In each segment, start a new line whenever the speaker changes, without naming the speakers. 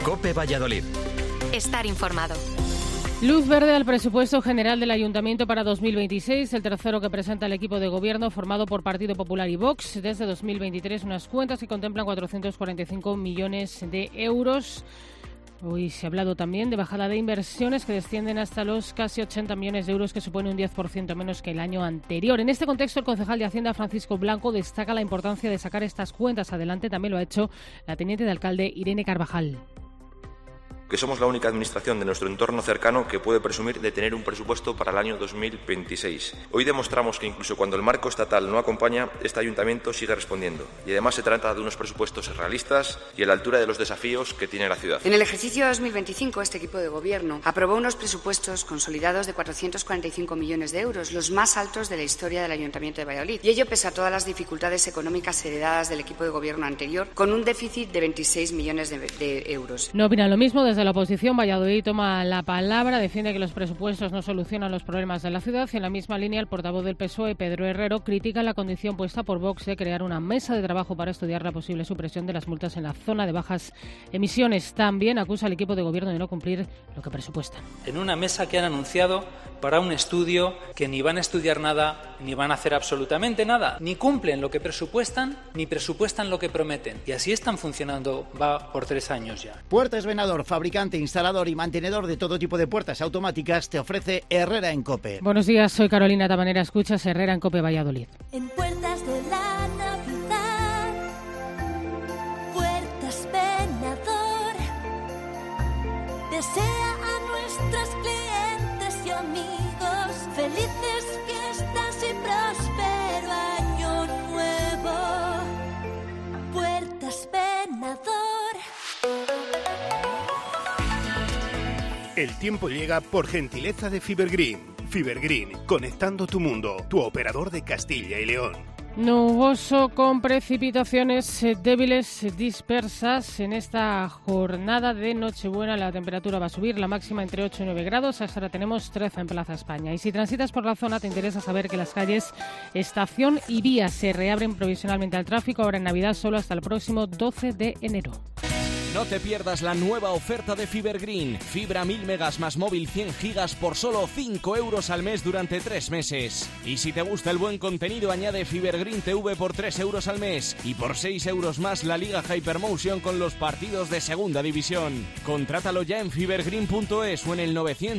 COPE Valladolid.
Estar informado.
Luz verde al presupuesto general del Ayuntamiento para 2026, el tercero que presenta el equipo de gobierno formado por Partido Popular y Vox. Desde 2023 unas cuentas que contemplan 445 millones de euros. Hoy se ha hablado también de bajada de inversiones que descienden hasta los casi 80 millones de euros, que supone un 10% menos que el año anterior. En este contexto, el concejal de Hacienda, Francisco Blanco, destaca la importancia de sacar estas cuentas adelante. También lo ha hecho la teniente de alcalde Irene Carvajal.
Que somos la única administración de nuestro entorno cercano que puede presumir de tener un presupuesto para el año 2026. Hoy demostramos que incluso cuando el marco estatal no acompaña, este ayuntamiento sigue respondiendo. Y además se trata de unos presupuestos realistas y a la altura de los desafíos que tiene la ciudad.
En el ejercicio 2025, este equipo de gobierno aprobó unos presupuestos consolidados de 445 millones de euros, los más altos de la historia del Ayuntamiento de Valladolid. Y ello pese a todas las dificultades económicas heredadas del equipo de gobierno anterior, con un déficit de 26 millones de euros.
No opinan lo mismo. Desde la oposición, Valladolid toma la palabra, defiende que los presupuestos no solucionan los problemas de la ciudad y en la misma línea el portavoz del PSOE, Pedro Herrero, critica la condición puesta por Vox de crear una mesa de trabajo para estudiar la posible supresión de las multas en la zona de bajas emisiones. También acusa al equipo de gobierno de no cumplir lo que presupuestan.
En una mesa que han anunciado para un estudio que ni van a estudiar nada, ni van a hacer absolutamente nada, ni cumplen lo que presupuestan, ni presupuestan lo que prometen. Y así están funcionando, va por 3 años ya.
Puertas Venador, fabricante, instalador y mantenedor de todo tipo de puertas automáticas, te ofrece Herrera en COPE.
Buenos días, soy Carolina Tabanera, escuchas Herrera en COPE Valladolid.
En Puertas de la Navidad, Puertas Venador desea a nuestros clientes y amigos felices fiestas y próspero año nuevo. Puertas Venador.
El tiempo llega por gentileza de Fibergreen. Fibergreen, conectando tu mundo, tu operador de Castilla y León.
Nuboso con precipitaciones débiles dispersas en esta jornada de Nochebuena. La temperatura va a subir, la máxima entre 8 y 9 grados. Hasta ahora tenemos 13 en Plaza España. Y si transitas por la zona, te interesa saber que las calles Estación y Vía se reabren provisionalmente al tráfico ahora en Navidad, solo hasta el próximo 12 de enero.
No te pierdas la nueva oferta de Fibergreen. Fibra 1000 megas más móvil 100 gigas por solo 5 euros al mes durante 3 meses. Y si te gusta el buen contenido, añade Fibergreen TV por 3 euros al mes. Y por 6 euros más la Liga Hypermotion con los partidos de Segunda División. Contrátalo ya en fibergreen.es o en el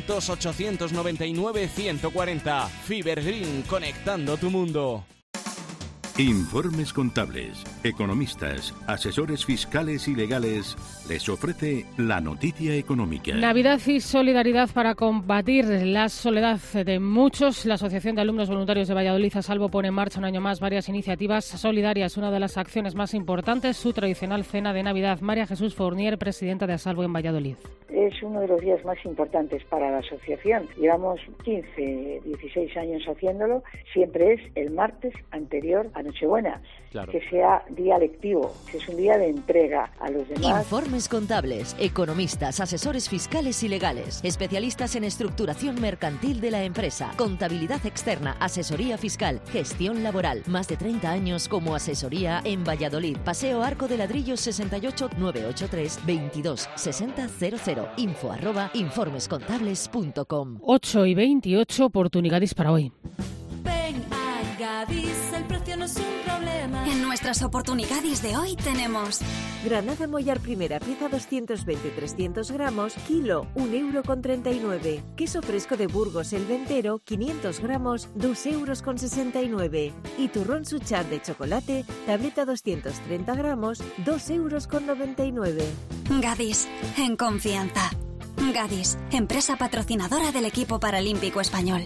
900-899-140. Fibergreen, conectando tu mundo.
Informes Contables, economistas, asesores fiscales y legales les ofrece la noticia económica.
Navidad y solidaridad para combatir la soledad de muchos. La Asociación de Alumnos Voluntarios de Valladolid, A Salvo, pone en marcha un año más varias iniciativas solidarias. Una de las acciones más importantes, su tradicional cena de Navidad. María Jesús Fournier, presidenta de A Salvo en Valladolid.
Es uno de los días más importantes para la asociación. Llevamos 15, 16 años haciéndolo. Siempre es el martes anterior a Nochebuena. Claro. Que sea día lectivo, que es un día de entrega a los demás.
Informes contables, economistas, asesores fiscales y legales, especialistas en estructuración mercantil de la empresa, contabilidad externa, asesoría fiscal, gestión laboral. Más de 30 años como asesoría en Valladolid. Paseo Arco de Ladrillos 68 983 22 60 00. info@informescontables.com.
8:28, oportunidades para hoy.
Ven a Gadis, el precio no es un problema.
En nuestras oportunidades de hoy tenemos
Granada Mollar primera, pieza 220-300 gramos, kilo 1,39 €. Queso fresco de Burgos El Ventero, 500 gramos, 2,69 €. Y turrón Suchard de chocolate, tableta 230 gramos, 2,99 €.
Gadis, en confianza. Gadis, empresa patrocinadora del equipo paralímpico español.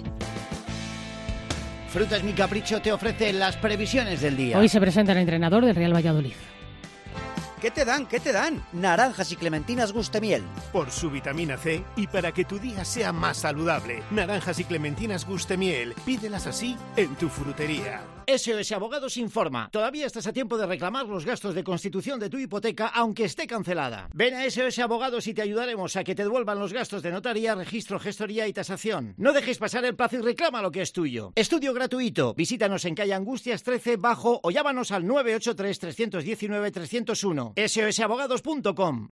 Frutas Mi Capricho te ofrece las previsiones del día.
Hoy se presenta el entrenador del Real Valladolid.
¿Qué te dan? ¿Qué te dan? Naranjas y clementinas Gustemiel.
Por su vitamina C y para que tu día sea más saludable. Naranjas y clementinas Gustemiel. Pídelas así en tu frutería.
SOS Abogados informa. Todavía estás a tiempo de reclamar los gastos de constitución de tu hipoteca, aunque esté cancelada. Ven a SOS Abogados y te ayudaremos a que te devuelvan los gastos de notaría, registro, gestoría y tasación. No dejes pasar el plazo y reclama lo que es tuyo. Estudio gratuito. Visítanos en calle Angustias 13 Bajo o llámanos al 983 319 301. sosabogados.com.